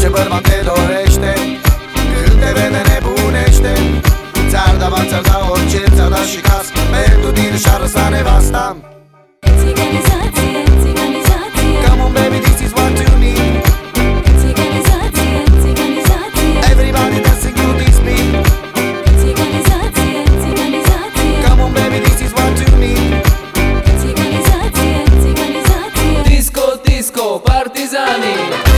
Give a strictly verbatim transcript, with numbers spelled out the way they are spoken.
orice bărbat te dorește. Când te vede nebunește. Ți-ar da bani, ți-ar da orice, ți-ar da și casă. Pentru tine și-ar lăsa nevasta. Țiganizație, țiganizație. Come on baby, this is what you need. Țiganizație, țiganizație. Everybody dancing to this beat. Țiganizație, țiganizație. Come on baby, this is what you need. Țiganizație, țiganizație. Disco, disco, partizani.